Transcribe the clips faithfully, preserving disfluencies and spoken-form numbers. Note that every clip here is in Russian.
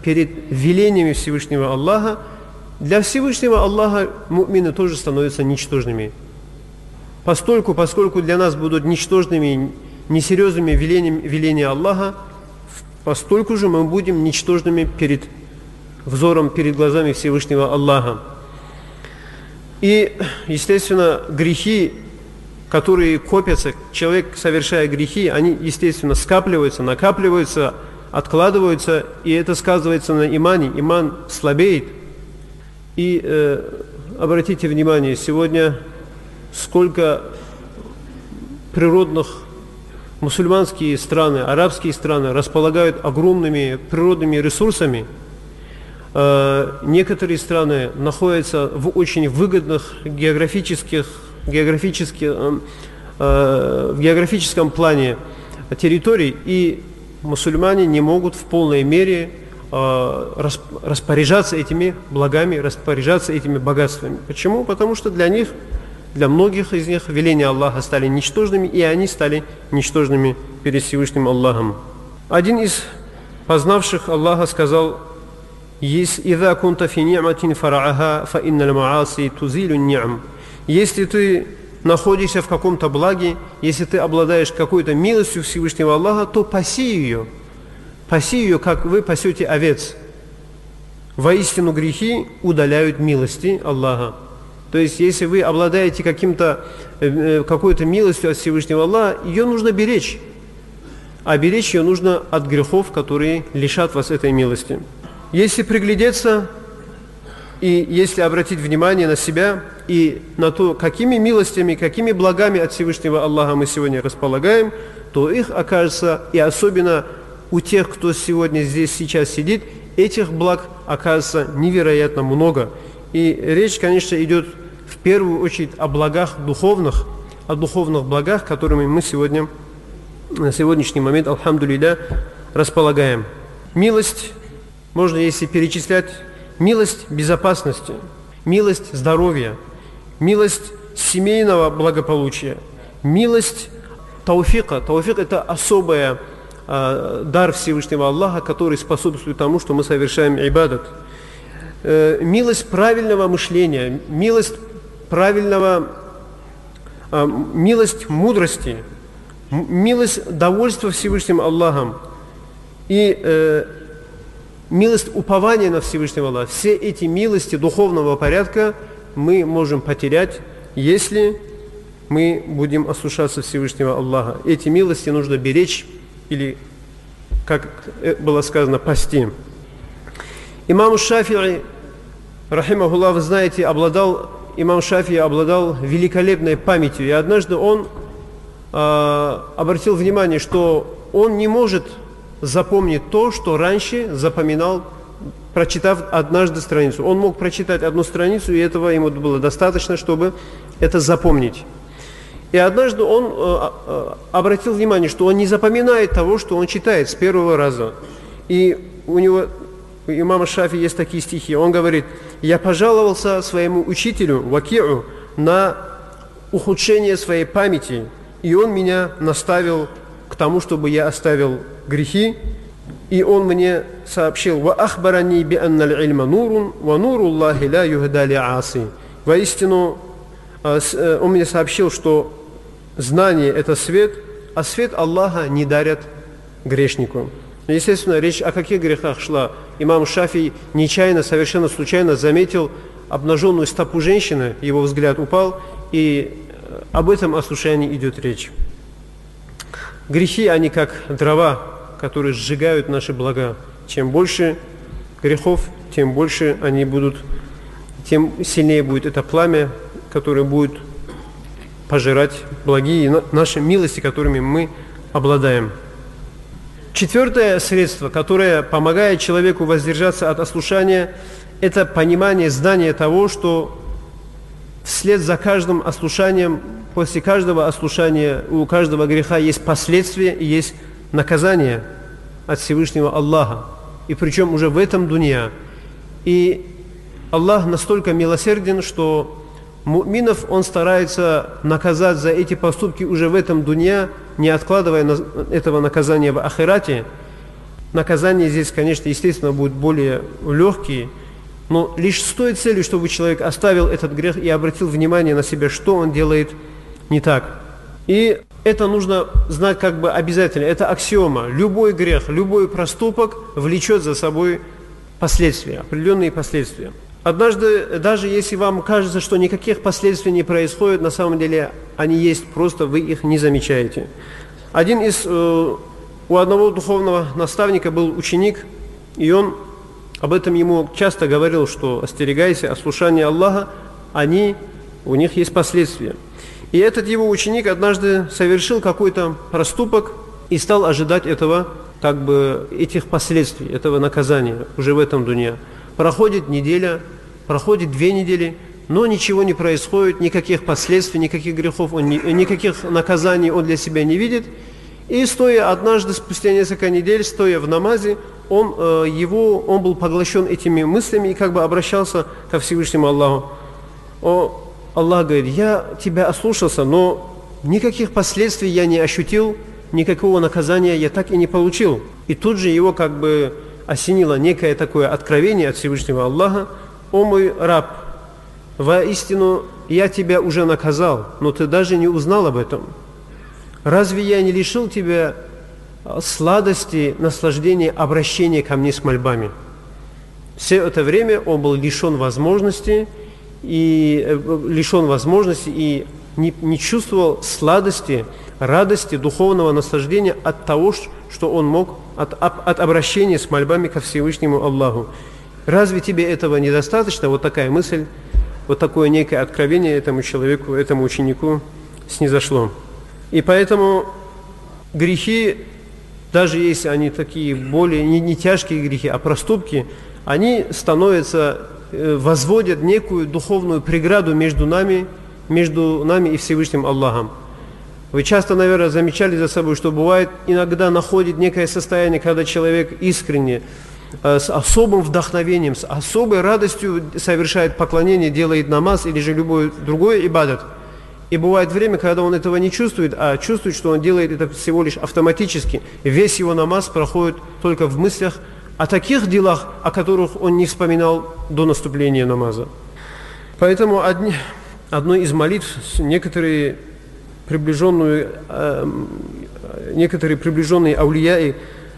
перед велениями Всевышнего Аллаха, для Всевышнего Аллаха му'мины тоже становятся ничтожными. Постольку, поскольку для нас будут ничтожными, несерьезными велениями, веления Аллаха, постольку же мы будем ничтожными перед взором, перед глазами Всевышнего Аллаха. И, естественно, грехи, которые копятся, человек, совершая грехи, они, естественно, скапливаются, накапливаются, откладываются, и это сказывается на имане. Иман слабеет. И э, обратите внимание, сегодня сколько природных мусульманские страны, арабские страны располагают огромными природными ресурсами. Э, некоторые страны находятся в очень выгодных географических, географических, э, э, в географическом плане территорий, и мусульмане не могут в полной мере э, распоряжаться этими благами, распоряжаться этими богатствами. Почему? Потому что для них, для многих из них веления Аллаха стали ничтожными, и они стали ничтожными перед Всевышним Аллахом. Один из познавших Аллаха сказал: «Иза кунта фи ни'матин фарааха, фа инналь мааси тузилю ни'ам». Если ты находишься в каком-то благе, если ты обладаешь какой-то милостью Всевышнего Аллаха, то паси ее. Паси ее, как вы пасете овец. Воистину грехи удаляют милости Аллаха. То есть, если вы обладаете каким-то, э, какой-то милостью от Всевышнего Аллаха, ее нужно беречь. А беречь ее нужно от грехов, которые лишат вас этой милости. Если приглядеться и если обратить внимание на себя и на то, какими милостями, какими благами от Всевышнего Аллаха мы сегодня располагаем, то их окажется, и особенно у тех, кто сегодня здесь сейчас сидит, этих благ окажется невероятно много. И речь, конечно, идет в первую очередь о благах духовных, о духовных благах, которыми мы сегодня, на сегодняшний момент, алхамдулилля, располагаем. Милость, можно если перечислять, милость безопасности, милость здоровья, милость семейного благополучия, милость тауфика. Тауфик – это особый э, дар Всевышнего Аллаха, который способствует тому, что мы совершаем ибадат. Э, милость правильного мышления, милость правильного, э, милость мудрости, милость довольства Всевышним Аллахом и э, милость упования на Всевышнего Аллаха. Все эти милости духовного порядка мы можем потерять, если мы будем ослушаться Всевышнего Аллаха. Эти милости нужно беречь или, как было сказано, пасти. Имам Шафи'и, рахимахуллах, вы знаете, обладал, имам Шафи'и обладал великолепной памятью. И однажды он э, обратил внимание, что он не может запомнить то, что раньше запоминал, прочитав однажды страницу. Он мог прочитать одну страницу, и этого ему было достаточно, чтобы это запомнить. И однажды он э, э, обратил внимание, что он не запоминает того, что он читает с первого раза. И у него, у имама Шафи есть такие стихи. Он говорит: «Я пожаловался своему учителю Ваки'у на ухудшение своей памяти, и он меня наставил к тому, чтобы я оставил грехи, и он мне сообщил: «Ва ахбарани би анналь ильма нурун, ва нуруллахи ла юхда ли аси». Воистину, он мне сообщил, что знание – это свет, а свет Аллаха не дарят грешнику. Естественно, речь о каких грехах шла? Имам Шафи нечаянно, совершенно случайно заметил обнаженную стопу женщины, его взгляд упал, и об этом ослушании идет речь. Грехи, они как дрова, которые сжигают наши блага. Чем больше грехов, тем больше они будут, тем сильнее будет это пламя, которое будет пожирать благие наши милости, которыми мы обладаем. Четвертое средство, которое помогает человеку воздержаться от ослушания, это понимание, знание того, что вслед за каждым ослушанием, после каждого ослушания, у каждого греха есть последствия и есть наказание от Всевышнего Аллаха. И причем уже в этом дунья. И Аллах настолько милосерден, что му'минов Он старается наказать за эти поступки уже в этом дунья, не откладывая этого наказания в ахирате. наказания здесь, конечно, естественно, будут более легкие, но лишь с той целью, чтобы человек оставил этот грех и обратил внимание на себя, что он делает не так. И это нужно знать как бы обязательно, это аксиома. Любой грех, любой проступок влечет за собой последствия, определенные последствия. Однажды, даже если вам кажется, что никаких последствий не происходит, на самом деле они есть, просто вы их не замечаете. Один из, э, у одного духовного наставника был ученик, и он об этом ему часто говорил, что остерегайся, ослушания Аллаха, они, у них есть последствия. И этот его ученик однажды совершил какой-то проступок и стал ожидать этого, как бы, этих последствий, этого наказания уже в этом дуне. Проходит неделя, проходит две недели, но ничего не происходит, никаких последствий, никаких грехов, он не, никаких наказаний он для себя не видит. И стоя однажды, спустя несколько недель, стоя в намазе, он, э, его, он был поглощен этими мыслями и как бы обращался ко Всевышнему Аллаху. О, Аллах говорит, я тебя ослушался, но никаких последствий я не ощутил, никакого наказания я так и не получил. И тут же его как бы осенило некое такое откровение от Всевышнего Аллаха. О мой раб, воистину я тебя уже наказал, но ты даже не узнал об этом. Разве я не лишил тебя сладости, наслаждения, обращения ко мне с мольбами? Все это время он был лишен возможности, и лишен возможности и не, не чувствовал сладости, радости, духовного наслаждения от того, что он мог, от, от обращения с мольбами ко Всевышнему Аллаху. Разве тебе этого недостаточно? Вот такая мысль, вот такое некое откровение этому человеку, этому ученику снизошло. И поэтому грехи, даже если они такие более не, не тяжкие грехи, а проступки, они становятся, возводят некую духовную преграду между нами, между нами и Всевышним Аллахом. Вы часто, наверное, замечали за собой, что бывает, иногда находит некое состояние, когда человек искренне, с особым вдохновением, с особой радостью совершает поклонение, делает намаз или же любой другой ибадат. И бывает время, когда он этого не чувствует, а чувствует, что он делает это всего лишь автоматически. Весь его намаз проходит только в мыслях о таких делах, о которых он не вспоминал до наступления намаза. Поэтому одни, одной из молитв некоторые приближенные, э, некоторые приближенные аулияи,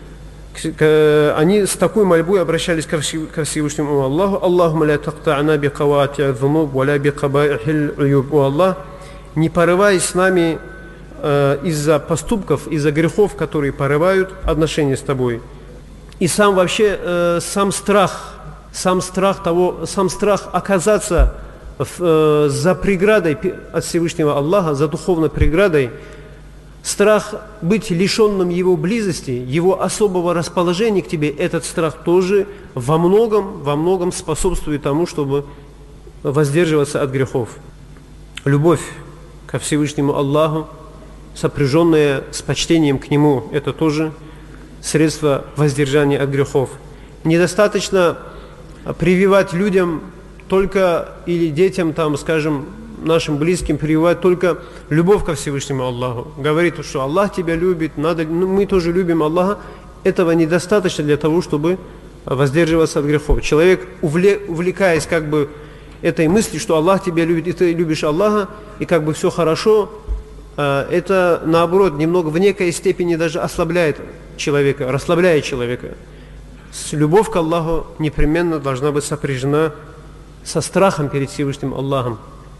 они с такой мольбой обращались ко Всевышнему Аллаху: «Аллахумма ля такта'на би кавати'и дзунуб, ва ля би кабаихил уюб». О Аллах, не порывай с нами э, из-за поступков, из-за грехов, которые порывают отношения с тобой. И сам вообще, э, сам страх, сам страх того, сам страх оказаться в, э, за преградой от Всевышнего Аллаха, за духовной преградой, страх быть лишенным Его близости, Его особого расположения к тебе, этот страх тоже во многом, во многом способствует тому, чтобы воздерживаться от грехов. Любовь ко Всевышнему Аллаху, сопряженная с почтением к Нему, это тоже средство воздержания от грехов. Недостаточно прививать людям только, или детям, там, скажем, нашим близким, прививать только любовь ко Всевышнему Аллаху. Говорит, что Аллах тебя любит, надо, ну, мы тоже любим Аллаха. Этого недостаточно для того, чтобы воздерживаться от грехов. Человек, увлекаясь как бы этой мыслью, что Аллах тебя любит, и ты любишь Аллаха, и как бы все хорошо, это, наоборот, немного в некой степени даже ослабляет человека, расслабляет человека. Любовь к Аллаху непременно должна быть сопряжена со страхом перед Всевышним Аллахом.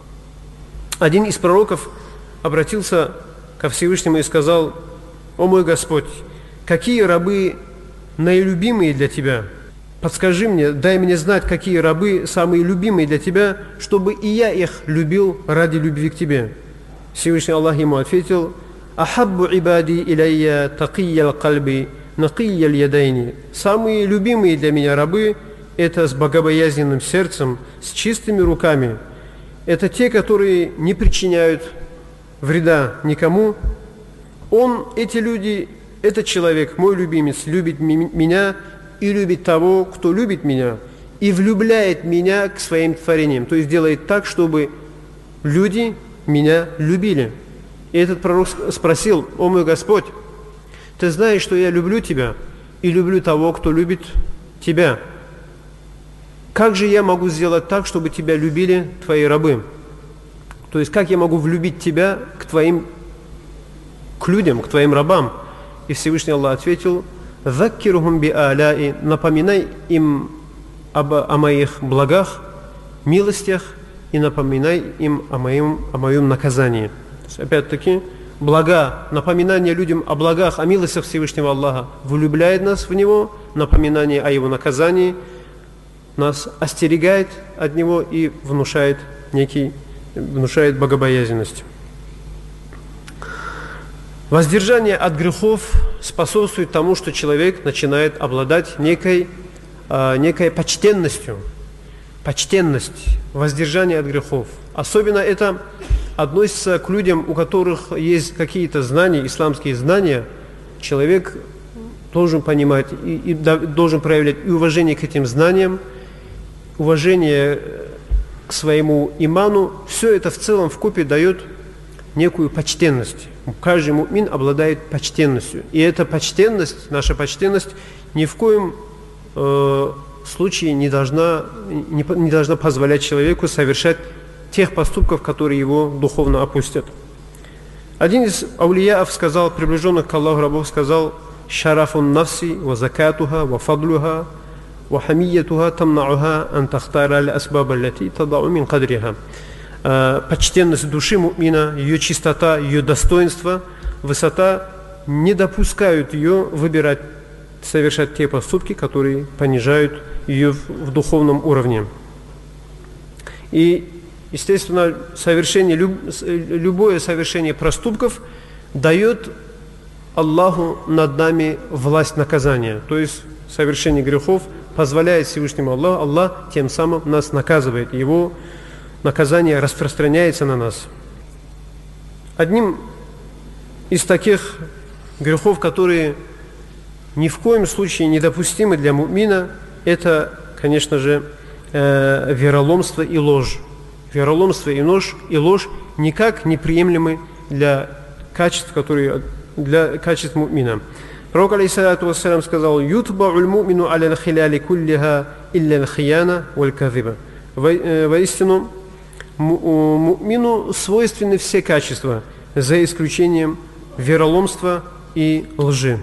Один из пророков обратился ко Всевышнему и сказал: «О мой Господь, какие рабы наилюбимые для Тебя? Подскажи мне, дай мне знать, какие рабы самые любимые для Тебя, чтобы и я их любил ради любви к Тебе». Всевышний Аллах ему ответил: «Ахаббу ибади илайя такийял кальби накийял ядайни». Самые любимые для меня рабы – это с богобоязненным сердцем, с чистыми руками. Это те, которые не причиняют вреда никому. Он, эти люди, этот человек, мой любимец, любит меня и любит того, кто любит меня, и влюбляет меня к своим творениям. То есть делает так, чтобы люди меня любили. И этот пророк спросил: «О мой Господь, ты знаешь, что я люблю Тебя, и люблю того, кто любит тебя. Как же я могу сделать так, чтобы тебя любили твои рабы? То есть, как я могу влюбить тебя к твоим, к людям, к твоим рабам? И Всевышний Аллах ответил: «Заккирухум би аляи», напоминай им об, о моих благах, милостях, и напоминай им о моем, о моем наказании. То есть, опять-таки, блага, напоминание людям о благах, о милостях Всевышнего Аллаха влюбляет нас в Него, напоминание о Его наказании нас остерегает от Него и внушает некий, внушает богобоязненность. Воздержание от грехов способствует тому, что человек начинает обладать некой, э, некой почтенностью. Почтенность, воздержание от грехов. Особенно это относится к людям, у которых есть какие-то знания, исламские знания. Человек должен понимать и, и должен проявлять и уважение к этим знаниям, уважение к своему иману. Все это в целом вкупе дает некую почтенность. Каждый мумин обладает почтенностью. И эта почтенность, наша почтенность, ни в коем э, случае не должна, не, не должна позволять человеку совершать тех поступков, которые его духовно опустят. Один из аулияов сказал, приближенных к Аллаху рабов, сказал: «Шарафун нафси, ва закатуха, ва фадлуха, ва хамиятуха тамнауха ан тахтара аль асбаба лати тадау мин кадриха». Почтенность души мумина, ее чистота, ее достоинство, высота не допускают ее выбирать, совершать те поступки, которые понижают ее в, в духовном уровне. И, естественно, совершение, люб, любое совершение проступков дает Аллаху над нами власть наказания. То есть совершение грехов позволяет Всевышнему Аллаху, Аллах тем самым нас наказывает. Его наказание распространяется на нас. Одним из таких грехов, которые ни в коем случае недопустимы для мумина, это, конечно же, э, вероломство и ложь. Вероломство и ложь, и ложь никак не приемлемы для качеств, которые, для качеств мумина. Пророк, алейхиссалату вассалям, сказал: «Ютба'уль мумину аля хиляли куллиха илля л-хияна валь-казиба». Воистину, мумину свойственны все качества, за исключением вероломства и лжи.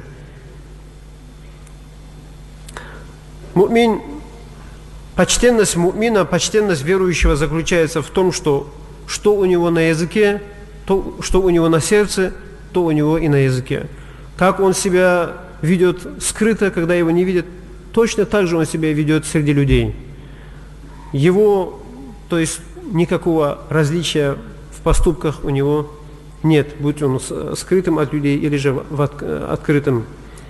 Мумин, почтенность мумина, почтенность верующего заключается в том, что что у него на языке, то, что у него на сердце, то у него и на языке. Как он себя ведет скрыто, когда его не видят, точно так же он себя ведет среди людей. Его, то есть никакого различия в поступках у него нет, будь он скрытым от людей или же в от, открытым.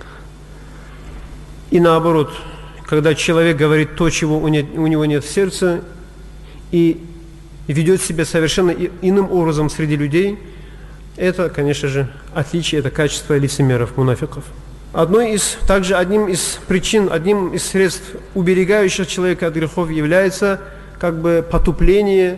И наоборот, когда человек говорит то, чего у него нет в сердце, и ведет себя совершенно иным образом среди людей, это, конечно же, отличие, это качество лицемеров, мунафиков. Одной из, также одним из причин, одним из средств, уберегающих человека от грехов, является как бы потупление,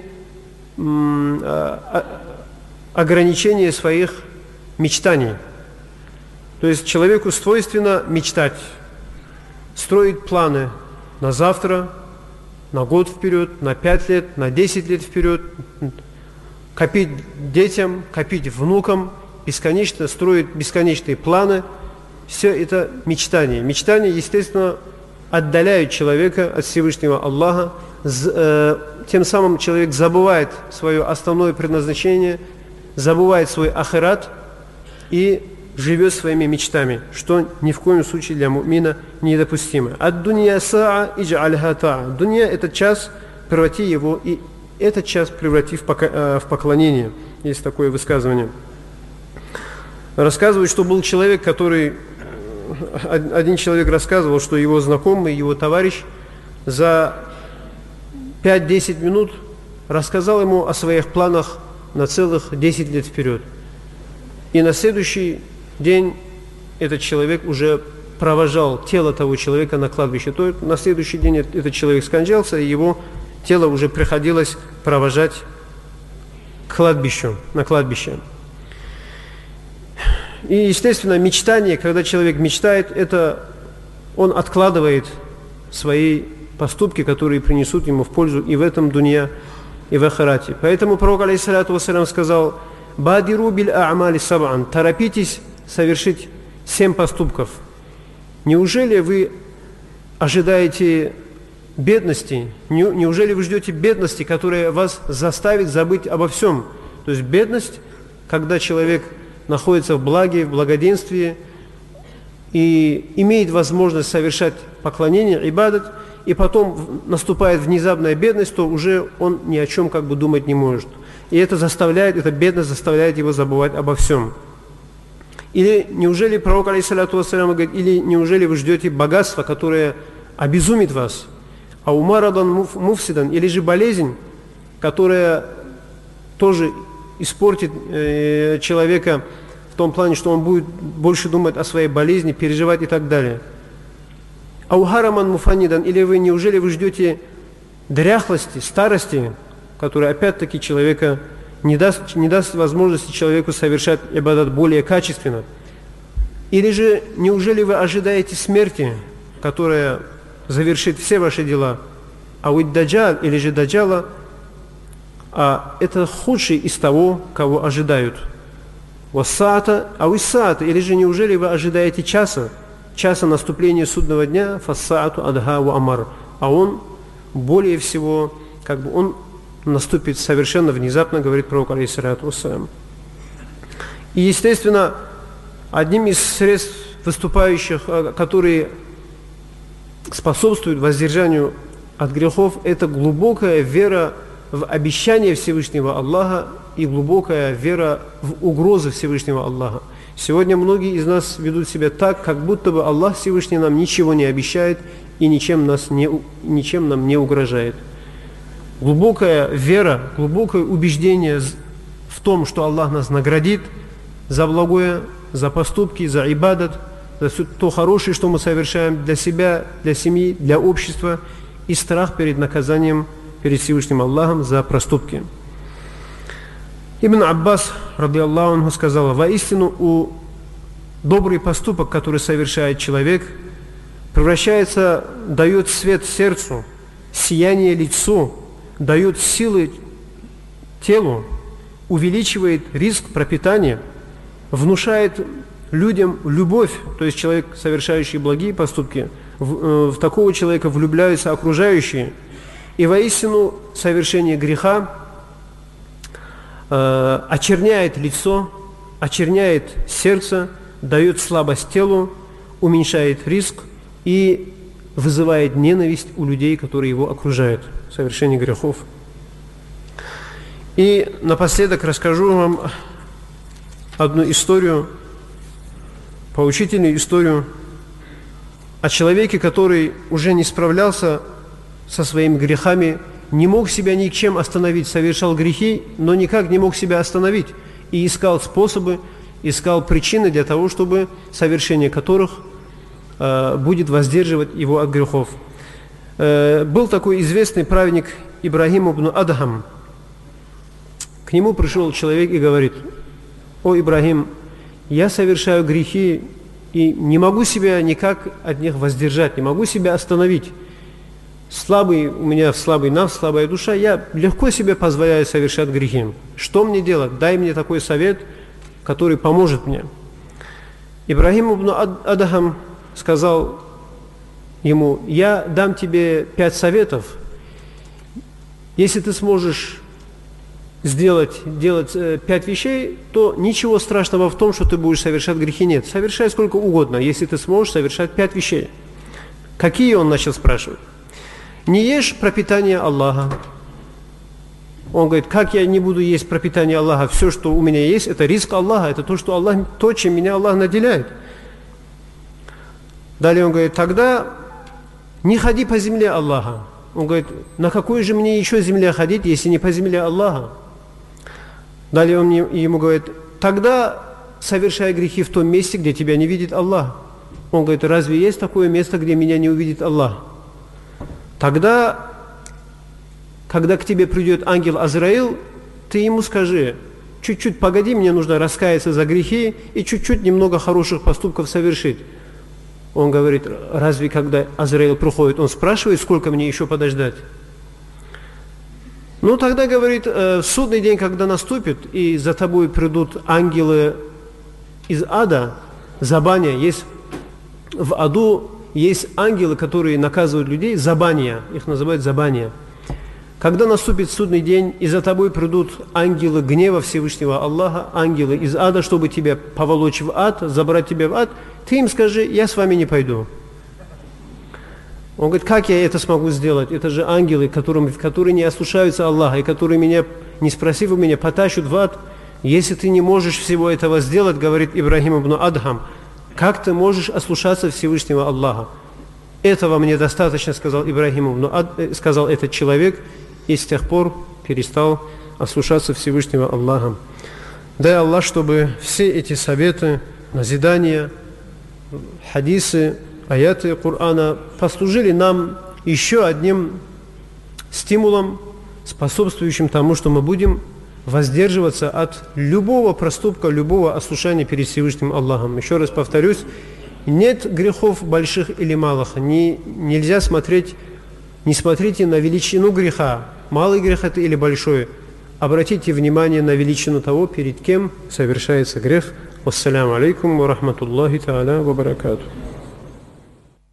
ограничение своих мечтаний. То есть человеку свойственно мечтать, строить планы на завтра, на год вперед, на пять лет, на десять лет вперед, копить детям, копить внукам, бесконечно строить бесконечные планы. Все это мечтания. Мечтания, естественно, отдаляют человека от Всевышнего Аллаха. Тем самым человек забывает свое основное предназначение, забывает свой ахират и живет своими мечтами, что ни в коем случае для мумина недопустимо. Ад-дунья саа идж'альха таа. Дунья – это час, преврати его, и этот час преврати в поклонение. Есть такое высказывание. Рассказывают, что был человек, который... Один человек рассказывал, что его знакомый, его товарищ за пять-десять минут рассказал ему о своих планах на целых десять лет вперед. И на следующий день этот человек уже провожал тело того человека на кладбище. То есть на следующий день этот человек скончался, и его тело уже приходилось провожать к кладбищу, на кладбище. И, естественно, мечтание, когда человек мечтает, это он откладывает свои поступки, которые принесут ему в пользу и в этом дунья, и в ахирате. Поэтому пророк, алейхиссалату вассалям, сказал: «Бадиру биль а'мали саб'ан», торопитесь совершить семь поступков. Неужели вы ожидаете бедности? Неужели вы ждете бедности, которая вас заставит забыть обо всем? То есть бедность, когда человек находится в благе, в благоденствии и имеет возможность совершать поклонение, ибадат, и потом наступает внезапная бедность, то уже он ни о чем как бы думать не может. И это заставляет, эта бедность заставляет его забывать обо всем. Или неужели пророк, алейхиссалату вассалям, говорит, или неужели вы ждете богатства, которое обезумит вас? А умарадан муфсидан, или же болезнь, которая тоже испортит э, человека в том плане, что он будет больше думать о своей болезни, переживать и так далее. Аухараман муфанидан, или вы неужели вы ждете дряхлости, старости, которая опять-таки человека не даст, не даст возможности человеку совершать ибадат более качественно? Или же неужели вы ожидаете смерти, которая завершит все ваши дела? А уид даджал, или же даджала, а это худший из того, кого ожидают. Вассаата, а уиссаата, или же неужели вы ожидаете часа, часа наступления судного дня, фассаату адха ва амар, а он более всего, как бы он наступит совершенно внезапно, говорит пророк, алейхиссалату вассалям. И естественно, одним из средств выступающих, которые способствуют воздержанию от грехов, это глубокая вера в обещание Всевышнего Аллаха и глубокая вера в угрозы Всевышнего Аллаха. Сегодня многие из нас ведут себя так, как будто бы Аллах Всевышний нам ничего не обещает и ничем, нас не, ничем нам не угрожает. Глубокая вера, глубокое убеждение в том, что Аллах нас наградит за благое, за поступки, за ибадат, за все то хорошее, что мы совершаем для себя, для семьи, для общества, и страх перед наказанием перед Всевышним Аллахом за проступки. Ибн Аббас, ради Аллаху анху, сказал: воистину у добрый поступок, который совершает человек, превращается, дает свет сердцу, сияние лицу, дает силы телу, увеличивает риск пропитания, внушает людям любовь, то есть человек, совершающий благие поступки, в, в такого человека влюбляются окружающие. И воистину совершение греха э, очерняет лицо, очерняет сердце, дает слабость телу, уменьшает риск и вызывает ненависть у людей, которые его окружают. Совершение грехов. И напоследок расскажу вам одну историю, поучительную историю о человеке, который уже не справлялся со своими грехами, не мог себя никем остановить, совершал грехи, но никак не мог себя остановить, и искал способы, искал причины для того, чтобы совершение которых э, будет воздерживать его от грехов. Э, был такой известный праведник Ибрахим ибн Адхам. К нему пришел человек и говорит: «О Ибрахим, я совершаю грехи и не могу себя никак от них воздержать, не могу себя остановить. Слабый, у меня слабый нафс, слабая душа, я легко себе позволяю совершать грехи. Что мне делать? Дай мне такой совет, который поможет мне». Ибрахим ибн Адхам сказал ему: «Я дам тебе пять советов. Если ты сможешь сделать, делать э, пять вещей, то ничего страшного в том, что ты будешь совершать грехи, нет. Совершай сколько угодно, если ты сможешь совершать пять вещей». Какие, он начал спрашивать? «Не ешь пропитание Аллаха». Он говорит: как я не буду есть пропитание Аллаха? Все, что у меня есть, это риск Аллаха, это то, что Аллах, то, чем меня Аллах наделяет. Далее он говорит: тогда не ходи по земле Аллаха. Он говорит: на какой же мне еще земле ходить, если не по земле Аллаха? Далее он ему говорит: тогда совершай грехи в том месте, где тебя не видит Аллах. Он говорит: разве есть такое место, где меня не увидит Аллах? Тогда, когда к тебе придет ангел Азраил, ты ему скажи: чуть-чуть погоди, мне нужно раскаяться за грехи и чуть-чуть немного хороших поступков совершить. Он говорит, разве когда Азраил приходит, он спрашивает, сколько мне еще подождать? Ну, тогда, говорит, в судный день, когда наступит, и за тобой придут ангелы из ада, забания, есть в аду есть ангелы, которые наказывают людей, забания, их называют забания. Когда наступит судный день, и за тобой придут ангелы гнева Всевышнего Аллаха, ангелы из ада, чтобы тебя поволочь в ад, забрать тебя в ад, ты им скажи, я с вами не пойду. Он говорит, как я это смогу сделать? Это же ангелы, которым, которые не ослушаются Аллаха, и которые меня, не спросив у меня, потащат в ад. Если ты не можешь всего этого сделать, говорит Ибрахим ибн Адхам, как ты можешь ослушаться Всевышнего Аллаха? Этого мне достаточно, сказал Ибрахим ибн Ад, сказал этот человек, и с тех пор перестал ослушаться Всевышнего Аллаха. Дай Аллах, чтобы все эти советы, назидания, хадисы, аяты Корана послужили нам еще одним стимулом, способствующим тому, что мы будем воздерживаться от любого проступка, любого ослушания перед Всевышним Аллахом. Еще раз повторюсь, нет грехов больших или малых. Не, нельзя смотреть, не смотрите на величину греха, малый грех это или большой. Обратите внимание на величину того, перед кем совершается грех. Вассаляму алейкум ва рахматуллахи та'аля ва баракатух.